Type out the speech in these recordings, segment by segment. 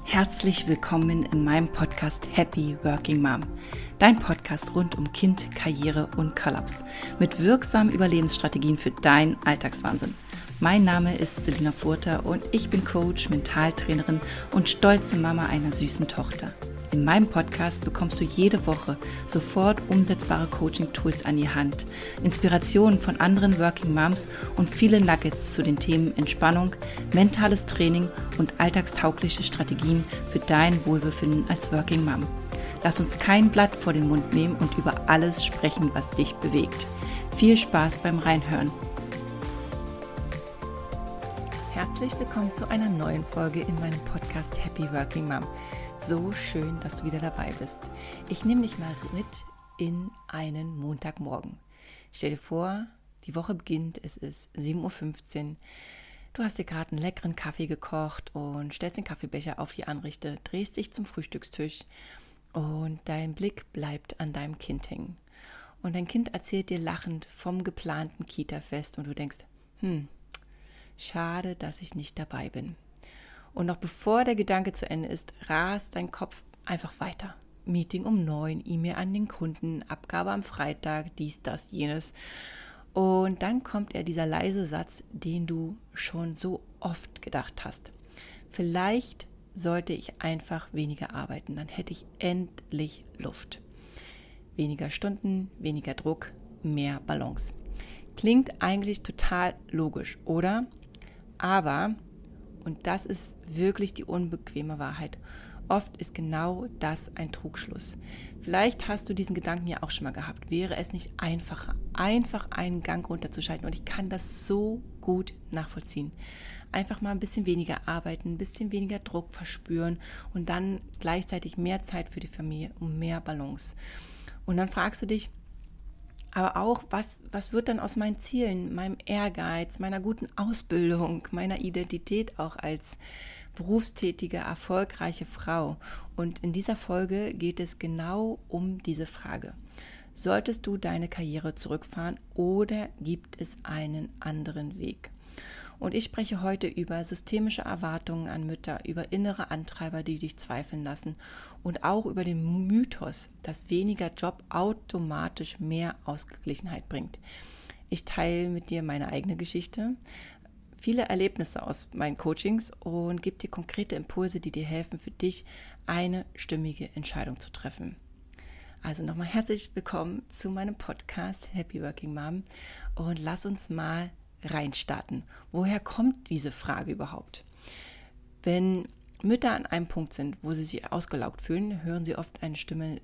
Herzlich willkommen in meinem Podcast Happy Working Mom. Dein Podcast rund um Kind, Karriere und Kollaps. Mit wirksamen Überlebensstrategien für deinen Alltagswahnsinn. Mein Name ist Selina Furter und ich bin Coach, Mentaltrainerin und stolze Mama einer süßen Tochter. In meinem Podcast bekommst du jede Woche sofort umsetzbare Coaching-Tools an die Hand, Inspirationen von anderen Working Moms und viele Nuggets zu den Themen Entspannung, mentales Training und alltagstaugliche Strategien für dein Wohlbefinden als Working Mom. Lass uns kein Blatt vor den Mund nehmen und über alles sprechen, was dich bewegt. Viel Spaß beim Reinhören. Herzlich willkommen zu einer neuen Folge in meinem Podcast Happy Working Mom. So schön, dass du wieder dabei bist. Ich nehme dich mal mit in einen Montagmorgen. Stell dir vor, die Woche beginnt, es ist 7:15 Uhr. Du hast dir gerade einen leckeren Kaffee gekocht und stellst den Kaffeebecher auf die Anrichte, drehst dich zum Frühstückstisch und dein Blick bleibt an deinem Kind hängen. Und dein Kind erzählt dir lachend vom geplanten Kita-Fest und du denkst, schade, dass ich nicht dabei bin. Und noch bevor der Gedanke zu Ende ist, rast dein Kopf einfach weiter. Meeting um 9, E-Mail an den Kunden, Abgabe am Freitag, dies, das, jenes. Und dann kommt dieser leise Satz, den du schon so oft gedacht hast. Vielleicht sollte ich einfach weniger arbeiten, dann hätte ich endlich Luft. Weniger Stunden, weniger Druck, mehr Balance. Klingt eigentlich total logisch, oder? Aber, und das ist wirklich die unbequeme Wahrheit, oft ist genau das ein Trugschluss. Vielleicht hast du diesen Gedanken ja auch schon mal gehabt. Wäre es nicht einfacher, einfach einen Gang runterzuschalten? Und ich kann das so gut nachvollziehen. Einfach mal ein bisschen weniger arbeiten, ein bisschen weniger Druck verspüren und dann gleichzeitig mehr Zeit für die Familie und mehr Balance. Und dann fragst du dich, aber auch, was wird dann aus meinen Zielen, meinem Ehrgeiz, meiner guten Ausbildung, meiner Identität auch als berufstätige, erfolgreiche Frau? Und in dieser Folge geht es genau um diese Frage. Solltest du deine Karriere zurückfahren oder gibt es einen anderen Weg? Und ich spreche heute über systemische Erwartungen an Mütter, über innere Antreiber, die dich zweifeln lassen und auch über den Mythos, dass weniger Job automatisch mehr Ausgeglichenheit bringt. Ich teile mit dir meine eigene Geschichte, viele Erlebnisse aus meinen Coachings und gebe dir konkrete Impulse, die dir helfen, für dich eine stimmige Entscheidung zu treffen. Also nochmal herzlich willkommen zu meinem Podcast Happy Working Mom und lass uns mal reinstarten. Woher kommt diese Frage überhaupt? Wenn Mütter an einem Punkt sind, wo sie sich ausgelaugt fühlen, hören sie oft eine Stimme,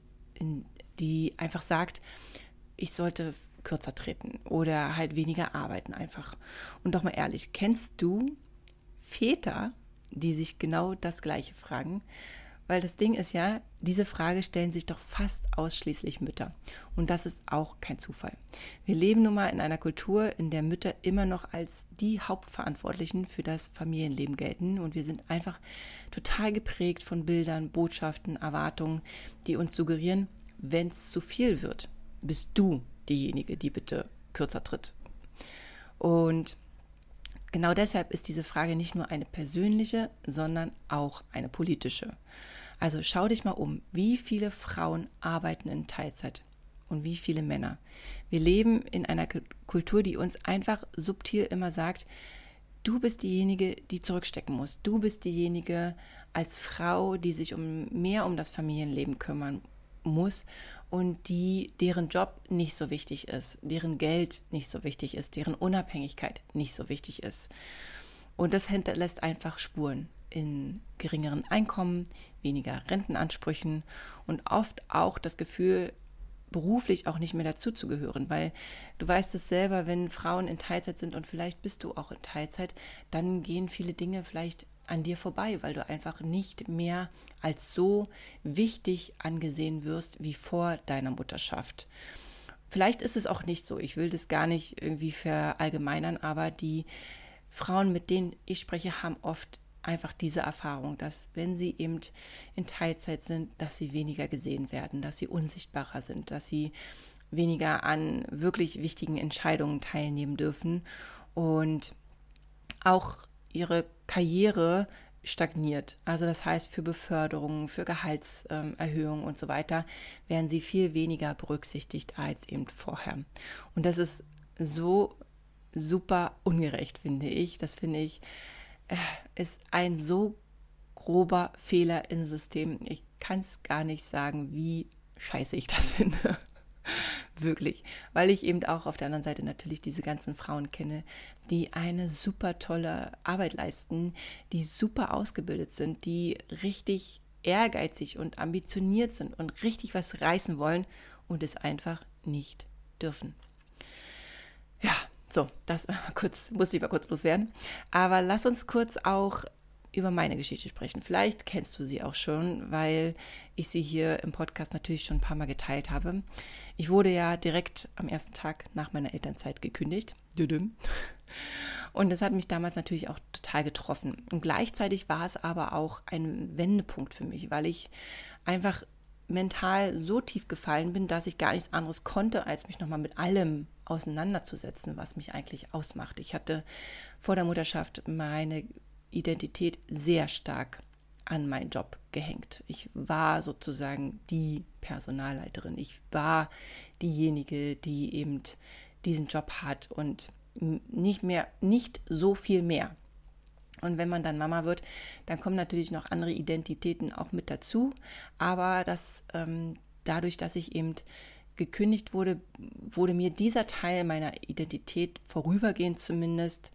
die einfach sagt, ich sollte kürzer treten oder halt weniger arbeiten einfach. Und doch mal ehrlich, kennst du Väter, die sich genau das Gleiche fragen? Weil das Ding ist ja, diese Frage stellen sich doch fast ausschließlich Mütter. Und das ist auch kein Zufall. Wir leben nun mal in einer Kultur, in der Mütter immer noch als die Hauptverantwortlichen für das Familienleben gelten. Und wir sind einfach total geprägt von Bildern, Botschaften, Erwartungen, die uns suggerieren, wenn es zu viel wird, bist du diejenige, die bitte kürzer tritt. Und genau deshalb ist diese Frage nicht nur eine persönliche, sondern auch eine politische. Also schau dich mal um, wie viele Frauen arbeiten in Teilzeit und wie viele Männer. Wir leben in einer Kultur, die uns einfach subtil immer sagt, du bist diejenige, die zurückstecken muss. Du bist diejenige als Frau, die sich mehr um das Familienleben kümmern muss und deren Job nicht so wichtig ist, deren Geld nicht so wichtig ist, deren Unabhängigkeit nicht so wichtig ist. Und das hinterlässt einfach Spuren in geringeren Einkommen, weniger Rentenansprüchen und oft auch das Gefühl, beruflich auch nicht mehr dazuzugehören, weil du weißt es selber, wenn Frauen in Teilzeit sind und vielleicht bist du auch in Teilzeit, dann gehen viele Dinge vielleicht an dir vorbei, weil du einfach nicht mehr als so wichtig angesehen wirst wie vor deiner Mutterschaft. Vielleicht ist es auch nicht so, ich will das gar nicht irgendwie verallgemeinern, aber die Frauen, mit denen ich spreche, haben oft einfach diese Erfahrung, dass wenn sie eben in Teilzeit sind, dass sie weniger gesehen werden, dass sie unsichtbarer sind, dass sie weniger an wirklich wichtigen Entscheidungen teilnehmen dürfen und auch ihre Karriere stagniert. Also das heißt, für Beförderungen, für Gehaltserhöhungen und so weiter werden sie viel weniger berücksichtigt als eben vorher. Und das ist so super ungerecht, finde ich. Das finde ich, ist ein so grober Fehler im System. Ich kann es gar nicht sagen, wie scheiße ich das finde. Wirklich, weil ich eben auch auf der anderen Seite natürlich diese ganzen Frauen kenne, die eine super tolle Arbeit leisten, die super ausgebildet sind, die richtig ehrgeizig und ambitioniert sind und richtig was reißen wollen und es einfach nicht dürfen. Ja, so, das musste ich mal kurz loswerden. Aber lass uns kurz auch über meine Geschichte sprechen. Vielleicht kennst du sie auch schon, weil ich sie hier im Podcast natürlich schon ein paar Mal geteilt habe. Ich wurde ja direkt am ersten Tag nach meiner Elternzeit gekündigt. Und das hat mich damals natürlich auch total getroffen. Und gleichzeitig war es aber auch ein Wendepunkt für mich, weil ich einfach mental so tief gefallen bin, dass ich gar nichts anderes konnte, als mich nochmal mit allem auseinanderzusetzen, was mich eigentlich ausmacht. Ich hatte vor der Mutterschaft meine Identität sehr stark an meinen Job gehängt. Ich war sozusagen die Personalleiterin. Ich war diejenige, die eben diesen Job hat und nicht so viel mehr. Und wenn man dann Mama wird, dann kommen natürlich noch andere Identitäten auch mit dazu. Aber dadurch, dass ich eben gekündigt wurde, wurde mir dieser Teil meiner Identität vorübergehend zumindest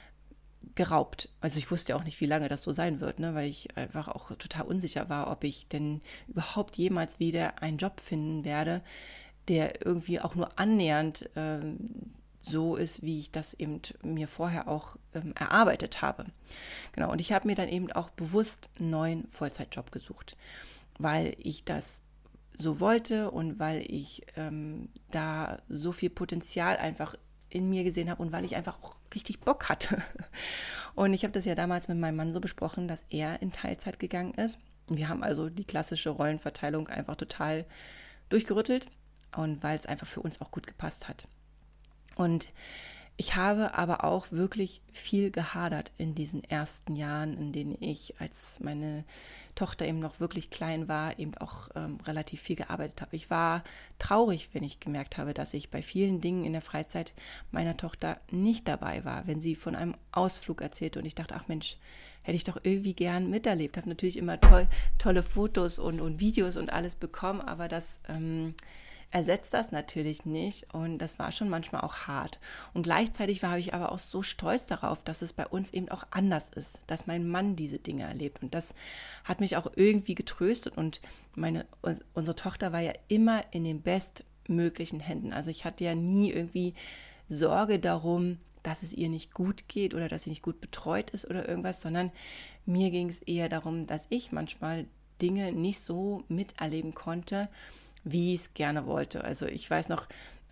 geraubt. Also ich wusste ja auch nicht, wie lange das so sein wird, ne? Weil ich einfach auch total unsicher war, ob ich denn überhaupt jemals wieder einen Job finden werde, der irgendwie auch nur annähernd so ist, wie ich das eben mir vorher auch erarbeitet habe. Genau, und ich habe mir dann eben auch bewusst einen neuen Vollzeitjob gesucht, weil ich das so wollte und weil ich da so viel Potenzial einfach in mir gesehen habe und weil ich einfach auch richtig Bock hatte. Und ich habe das ja damals mit meinem Mann so besprochen, dass er in Teilzeit gegangen ist. Und wir haben also die klassische Rollenverteilung einfach total durchgerüttelt und weil es einfach für uns auch gut gepasst hat. Und ich habe aber auch wirklich viel gehadert in diesen ersten Jahren, in denen ich, als meine Tochter eben noch wirklich klein war, eben auch relativ viel gearbeitet habe. Ich war traurig, wenn ich gemerkt habe, dass ich bei vielen Dingen in der Freizeit meiner Tochter nicht dabei war, wenn sie von einem Ausflug erzählte und ich dachte, ach Mensch, hätte ich doch irgendwie gern miterlebt. Habe natürlich immer tolle Fotos und Videos und alles bekommen, aber das ersetzt das natürlich nicht und das war schon manchmal auch hart. Und gleichzeitig war ich aber auch so stolz darauf, dass es bei uns eben auch anders ist, dass mein Mann diese Dinge erlebt und das hat mich auch irgendwie getröstet und unsere Tochter war ja immer in den bestmöglichen Händen. Also ich hatte ja nie irgendwie Sorge darum, dass es ihr nicht gut geht oder dass sie nicht gut betreut ist oder irgendwas, sondern mir ging es eher darum, dass ich manchmal Dinge nicht so miterleben konnte, wie ich es gerne wollte. Also ich weiß noch,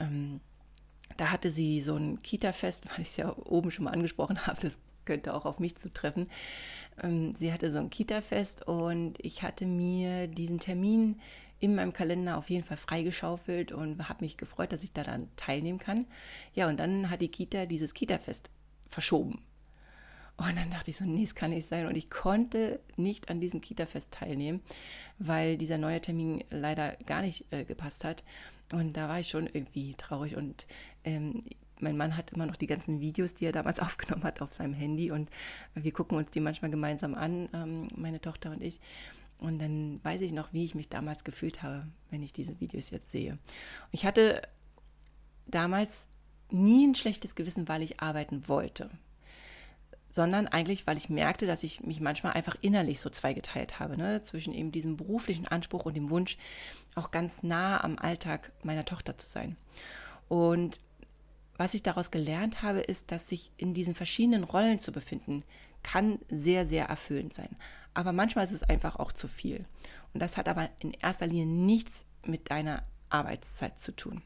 da hatte sie so ein Kita-Fest, weil ich es ja oben schon mal angesprochen habe, das könnte auch auf mich zutreffen. Sie hatte so ein Kita-Fest und ich hatte mir diesen Termin in meinem Kalender auf jeden Fall freigeschaufelt und habe mich gefreut, dass ich da dann teilnehmen kann. Ja, und dann hat die Kita dieses Kita-Fest verschoben. Und dann dachte ich so, nee, es kann nicht sein. Und ich konnte nicht an diesem Kita-Fest teilnehmen, weil dieser neue Termin leider gar nicht gepasst hat. Und da war ich schon irgendwie traurig. Und mein Mann hat immer noch die ganzen Videos, die er damals aufgenommen hat, auf seinem Handy. Und wir gucken uns die manchmal gemeinsam an, meine Tochter und ich. Und dann weiß ich noch, wie ich mich damals gefühlt habe, wenn ich diese Videos jetzt sehe. Ich hatte damals nie ein schlechtes Gewissen, weil ich arbeiten wollte, sondern eigentlich, weil ich merkte, dass ich mich manchmal einfach innerlich so zweigeteilt habe, ne? Zwischen eben diesem beruflichen Anspruch und dem Wunsch, auch ganz nah am Alltag meiner Tochter zu sein. Und was ich daraus gelernt habe, ist, dass sich in diesen verschiedenen Rollen zu befinden, kann sehr, sehr erfüllend sein. Aber manchmal ist es einfach auch zu viel. Und das hat aber in erster Linie nichts mit deiner Arbeitszeit zu tun.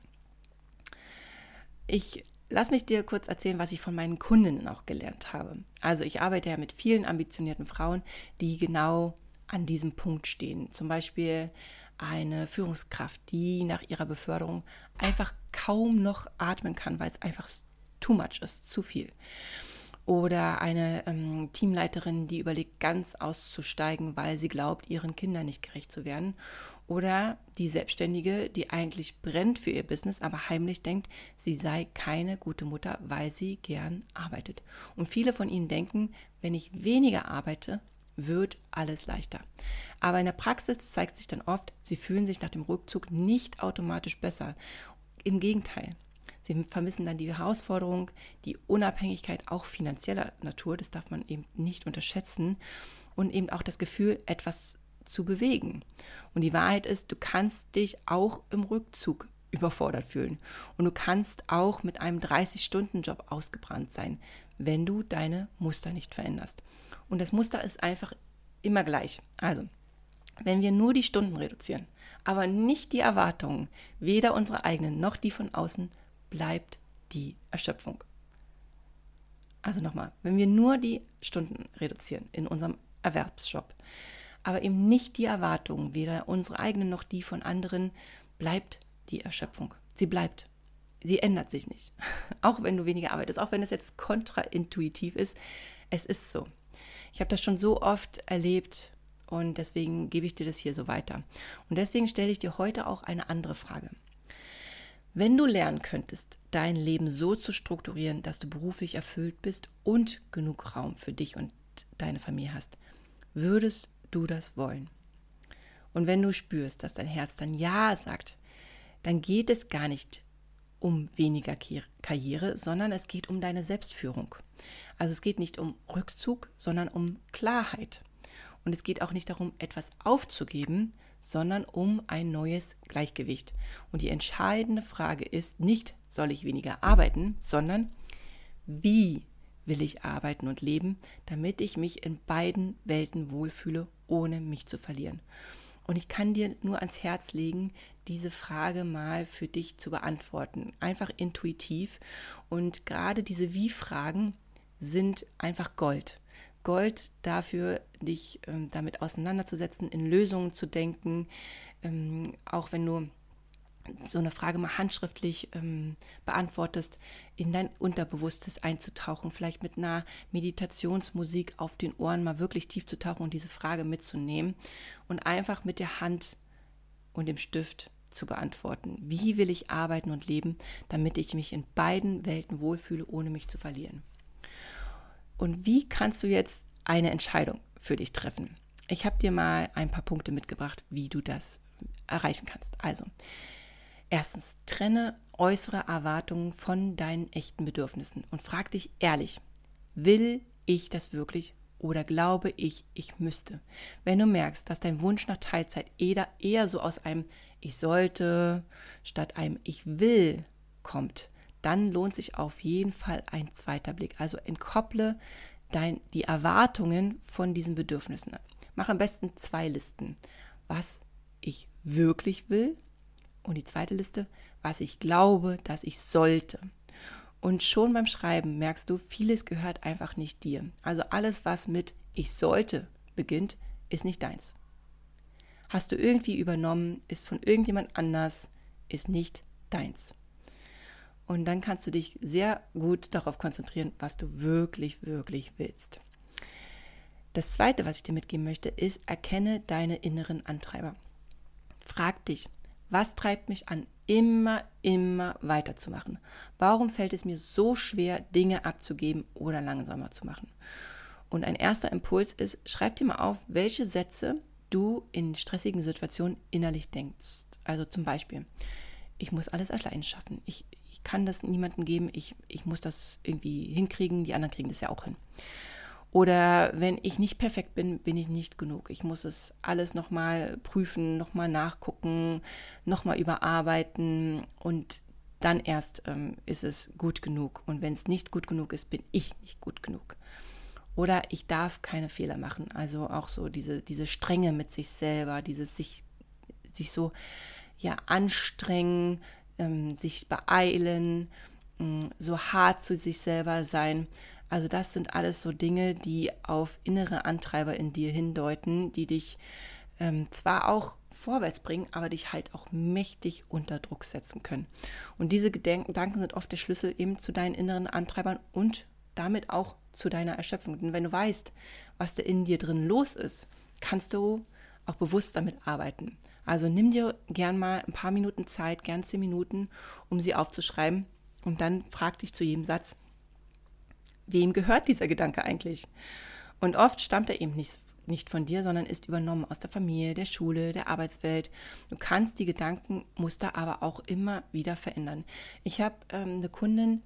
Lass mich dir kurz erzählen, was ich von meinen Kundinnen auch gelernt habe. Also ich arbeite ja mit vielen ambitionierten Frauen, die genau an diesem Punkt stehen. Zum Beispiel eine Führungskraft, die nach ihrer Beförderung einfach kaum noch atmen kann, weil es einfach too much ist, zu viel. Oder eine Teamleiterin, die überlegt, ganz auszusteigen, weil sie glaubt, ihren Kindern nicht gerecht zu werden. Oder die Selbstständige, die eigentlich brennt für ihr Business, aber heimlich denkt, sie sei keine gute Mutter, weil sie gern arbeitet. Und viele von ihnen denken, wenn ich weniger arbeite, wird alles leichter. Aber in der Praxis zeigt sich dann oft, sie fühlen sich nach dem Rückzug nicht automatisch besser. Im Gegenteil. Sie vermissen dann die Herausforderung, die Unabhängigkeit auch finanzieller Natur, das darf man eben nicht unterschätzen, und eben auch das Gefühl, etwas zu bewegen. Und die Wahrheit ist, du kannst dich auch im Rückzug überfordert fühlen. Und du kannst auch mit einem 30-Stunden-Job ausgebrannt sein, wenn du deine Muster nicht veränderst. Und das Muster ist einfach immer gleich. Also, wenn wir nur die Stunden reduzieren, aber nicht die Erwartungen, weder unsere eigenen noch die von außen, bleibt die Erschöpfung. Also nochmal, wenn wir nur die Stunden reduzieren in unserem Erwerbsjob, aber eben nicht die Erwartungen, weder unsere eigenen noch die von anderen, bleibt die Erschöpfung. Sie bleibt. Sie ändert sich nicht. Auch wenn du weniger arbeitest, auch wenn es jetzt kontraintuitiv ist, es ist so. Ich habe das schon so oft erlebt und deswegen gebe ich dir das hier so weiter. Und deswegen stelle ich dir heute auch eine andere Frage. Wenn du lernen könntest, dein Leben so zu strukturieren, dass du beruflich erfüllt bist und genug Raum für dich und deine Familie hast, würdest du das wollen? Und wenn du spürst, dass dein Herz dann Ja sagt, dann geht es gar nicht um weniger Karriere, sondern es geht um deine Selbstführung. Also es geht nicht um Rückzug, sondern um Klarheit. Und es geht auch nicht darum, etwas aufzugeben, sondern um ein neues Gleichgewicht. Und die entscheidende Frage ist nicht, soll ich weniger arbeiten, sondern wie will ich arbeiten und leben, damit ich mich in beiden Welten wohlfühle, ohne mich zu verlieren. Und ich kann dir nur ans Herz legen, diese Frage mal für dich zu beantworten. Einfach intuitiv. Und gerade diese Wie-Fragen sind einfach Gold. Gold dafür, dich damit auseinanderzusetzen, in Lösungen zu denken, auch wenn du so eine Frage mal handschriftlich beantwortest, in dein Unterbewusstes einzutauchen, vielleicht mit einer Meditationsmusik auf den Ohren mal wirklich tief zu tauchen und diese Frage mitzunehmen und einfach mit der Hand und dem Stift zu beantworten. Wie will ich arbeiten und leben, damit ich mich in beiden Welten wohlfühle, ohne mich zu verlieren? Und wie kannst du jetzt eine Entscheidung für dich treffen? Ich habe dir mal ein paar Punkte mitgebracht, wie du das erreichen kannst. Also, erstens, trenne äußere Erwartungen von deinen echten Bedürfnissen und frag dich ehrlich, will ich das wirklich oder glaube ich, ich müsste? Wenn du merkst, dass dein Wunsch nach Teilzeit eher so aus einem Ich sollte statt einem Ich will kommt, dann lohnt sich auf jeden Fall ein zweiter Blick. Also entkopple die Erwartungen von diesen Bedürfnissen. Mach am besten 2 Listen. Was ich wirklich will und die zweite Liste, was ich glaube, dass ich sollte. Und schon beim Schreiben merkst du, vieles gehört einfach nicht dir. Also alles, was mit Ich sollte beginnt, ist nicht deins. Hast du irgendwie übernommen, ist von irgendjemand anders, ist nicht deins. Und dann kannst du dich sehr gut darauf konzentrieren, was du wirklich, wirklich willst. Das Zweite, was ich dir mitgeben möchte, ist, erkenne deine inneren Antreiber. Frag dich, was treibt mich an, immer weiterzumachen? Warum fällt es mir so schwer, Dinge abzugeben oder langsamer zu machen? Und ein erster Impuls ist, schreib dir mal auf, welche Sätze du in stressigen Situationen innerlich denkst. Also zum Beispiel, ich muss alles allein schaffen. Ich kann das niemandem geben. Ich muss das irgendwie hinkriegen. Die anderen kriegen das ja auch hin. Oder wenn ich nicht perfekt bin, bin ich nicht genug. Ich muss es alles nochmal prüfen, nochmal nachgucken, nochmal überarbeiten und dann erst ist es gut genug. Und wenn es nicht gut genug ist, bin ich nicht gut genug. Oder ich darf keine Fehler machen. Also auch so diese Strenge mit sich selber, dieses sich so anstrengen, sich beeilen, so hart zu sich selber sein. Also das sind alles so Dinge, die auf innere Antreiber in dir hindeuten, die dich zwar auch vorwärts bringen, aber dich halt auch mächtig unter Druck setzen können. Und diese Gedanken sind oft der Schlüssel eben zu deinen inneren Antreibern und damit auch zu deiner Erschöpfung. Denn wenn du weißt, was da in dir drin los ist, kannst du auch bewusst damit arbeiten. Also nimm dir gern mal ein paar Minuten Zeit, gern 10 Minuten, um sie aufzuschreiben und dann frag dich zu jedem Satz, wem gehört dieser Gedanke eigentlich? Und oft stammt er eben nicht von dir, sondern ist übernommen aus der Familie, der Schule, der Arbeitswelt. Du kannst die Gedankenmuster aber auch immer wieder verändern. Ich habe eine Kundin,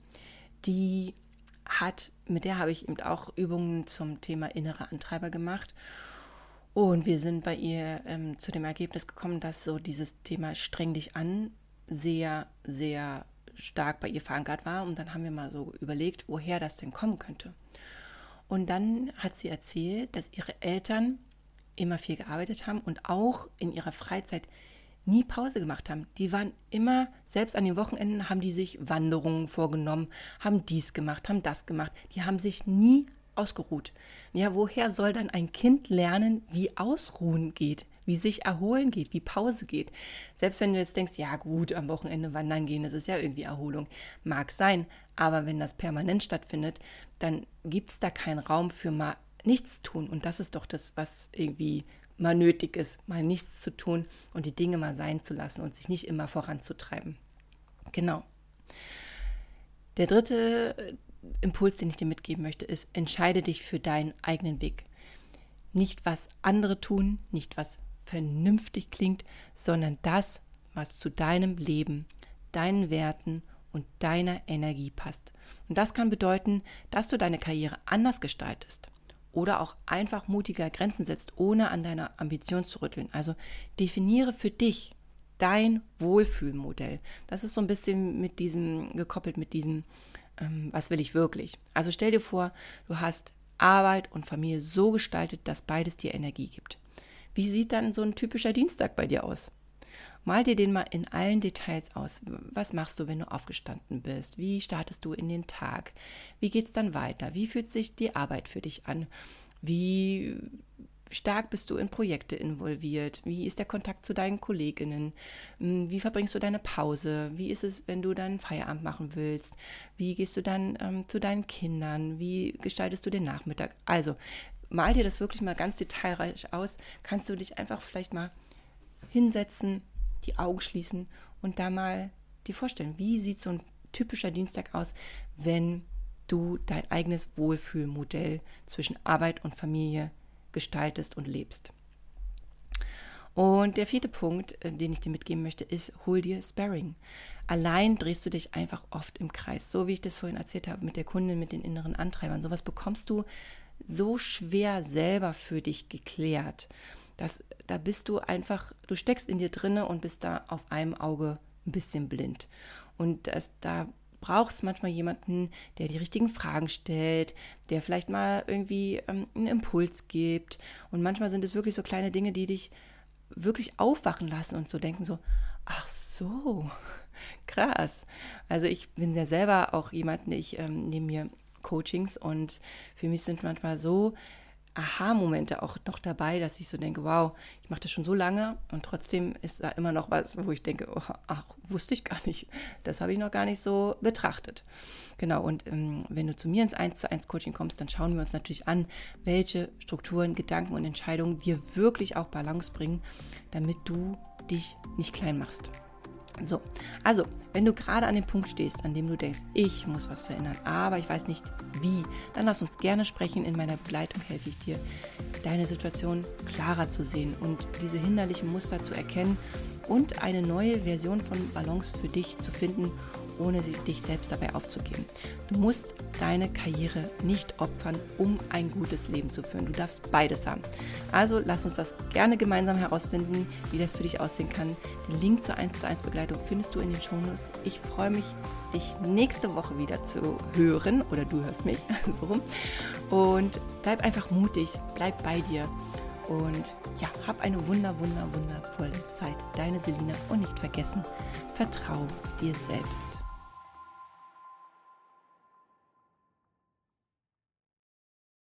mit der habe ich eben auch Übungen zum Thema innere Antreiber gemacht. Und wir sind bei ihr zu dem Ergebnis gekommen, dass so dieses Thema streng dich an sehr, sehr stark bei ihr verankert war. Und dann haben wir mal so überlegt, woher das denn kommen könnte. Und dann hat sie erzählt, dass ihre Eltern immer viel gearbeitet haben und auch in ihrer Freizeit nie Pause gemacht haben. Die waren immer, selbst an den Wochenenden haben die sich Wanderungen vorgenommen, haben dies gemacht, haben das gemacht. Die haben sich nie ausgeruht. Ja, woher soll dann ein Kind lernen, wie Ausruhen geht, wie sich erholen geht, wie Pause geht? Selbst wenn du jetzt denkst, ja gut, am Wochenende wandern gehen, das ist ja irgendwie Erholung. Mag sein, aber wenn das permanent stattfindet, dann gibt es da keinen Raum für mal nichts tun. Und das ist doch das, was irgendwie mal nötig ist, mal nichts zu tun und die Dinge mal sein zu lassen und sich nicht immer voranzutreiben. Genau. Der dritte Impuls, den ich dir mitgeben möchte, ist, entscheide dich für deinen eigenen Weg. Nicht, was andere tun, nicht, was vernünftig klingt, sondern das, was zu deinem Leben, deinen Werten und deiner Energie passt. Und das kann bedeuten, dass du deine Karriere anders gestaltest oder auch einfach mutiger Grenzen setzt, ohne an deiner Ambition zu rütteln. Also definiere für dich dein Wohlfühlmodell. Das ist so ein bisschen gekoppelt mit diesem, was will ich wirklich? Also stell dir vor, du hast Arbeit und Familie so gestaltet, dass beides dir Energie gibt. Wie sieht dann so ein typischer Dienstag bei dir aus? Mal dir den mal in allen Details aus. Was machst du, wenn du aufgestanden bist? Wie startest du in den Tag? Wie geht es dann weiter? Wie fühlt sich die Arbeit für dich an? Wie stark bist du in Projekte involviert? Wie ist der Kontakt zu deinen Kolleginnen? Wie verbringst du deine Pause? Wie ist es, wenn du dann Feierabend machen willst? Wie gehst du dann zu deinen Kindern? Wie gestaltest du den Nachmittag? Also, mal dir das wirklich mal ganz detailreich aus. Kannst du dich einfach vielleicht mal hinsetzen, die Augen schließen und da mal dir vorstellen, wie sieht so ein typischer Dienstag aus, wenn du dein eigenes Wohlfühlmodell zwischen Arbeit und Familie gestaltest und lebst. Und der vierte Punkt, den ich dir mitgeben möchte, ist, hol dir Sparring. Allein drehst du dich einfach oft im Kreis, so wie ich das vorhin erzählt habe mit der Kundin, mit den inneren Antreibern. Sowas bekommst du so schwer selber für dich geklärt. Da bist du einfach, du steckst in dir drinne und bist da auf einem Auge ein bisschen blind. Und da braucht es manchmal jemanden, der die richtigen Fragen stellt, der vielleicht mal irgendwie einen Impuls gibt. Und manchmal sind es wirklich so kleine Dinge, die dich wirklich aufwachen lassen und so denken so, ach so, krass. Also ich bin ja selber auch jemand, ich nehme mir Coachings und für mich sind manchmal so Aha-Momente auch noch dabei, dass ich so denke, wow, ich mache das schon so lange und trotzdem ist da immer noch was, wo ich denke, oh, ach, wusste ich gar nicht, das habe ich noch gar nicht so betrachtet. Genau, und wenn du zu mir ins 1:1 Coaching kommst, dann schauen wir uns natürlich an, welche Strukturen, Gedanken und Entscheidungen dir wirklich auch Balance bringen, damit du dich nicht klein machst. So, also, wenn du gerade an dem Punkt stehst, an dem du denkst, ich muss was verändern, aber ich weiß nicht wie, dann lass uns gerne sprechen. In meiner Begleitung helfe ich dir, deine Situation klarer zu sehen und diese hinderlichen Muster zu erkennen und eine neue Version von Balance für dich zu finden, ohne dich selbst dabei aufzugeben. Du musst deine Karriere nicht opfern, um ein gutes Leben zu führen. Du darfst beides haben. Also lass uns das gerne gemeinsam herausfinden, wie das für dich aussehen kann. Den Link zur 1:1 Begleitung findest du in den Shownotes. Ich freue mich, dich nächste Woche wieder zu hören oder du hörst mich so rum. Und bleib einfach mutig, bleib bei dir. Und ja, hab eine wundervolle Zeit. Deine Selina und nicht vergessen, vertrau dir selbst.